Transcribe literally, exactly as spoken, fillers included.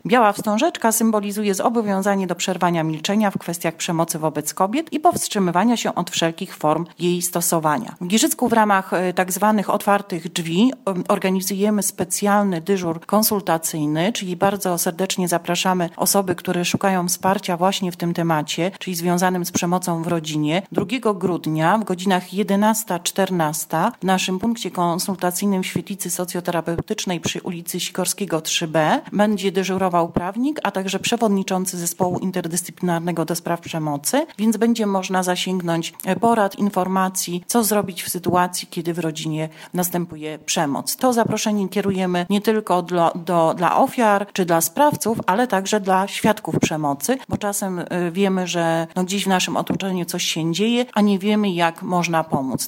Biała wstążeczka symbolizuje zobowiązanie do przerwania milczenia w kwestiach przemocy wobec kobiet i powstrzymywania się od wszelkich form jej stosowania. W Giżycku w ramach tak zwanych otwartych drzwi organizujemy specjalny dyżur konsultacyjny, czyli bardzo serdecznie zapraszamy osoby, które szukają wsparcia właśnie w tym temacie, czyli związanym z przemocą w rodzinie. drugiego grudnia w godzinach jedenasta czternaста w naszym punkcie konsultacyjnym w świetlicy socjoterapeutycznej przy ulicy Sikorskiego trzy B będzie dyżurował prawnik, a także przewodniczący zespołu interdyscyplinarnego do spraw przemocy, więc będzie można zasięgnąć porad, informacji, co zrobić w sytuacji, kiedy w rodzinie następuje przemoc. To zaproszenie kierujemy nie tylko dla, do, dla ofiar czy dla sprawców, ale także dla świadków przemocy, bo czasem wiemy, że no gdzieś w naszym otoczeniu coś się dzieje, a nie wiemy, jak można pomóc.